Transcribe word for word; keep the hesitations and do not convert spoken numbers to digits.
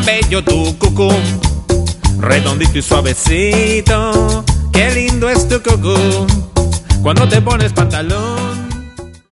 bello tu cucú, redondito y suavecito. Qué lindo es tu cucú cuando te pones pantalón.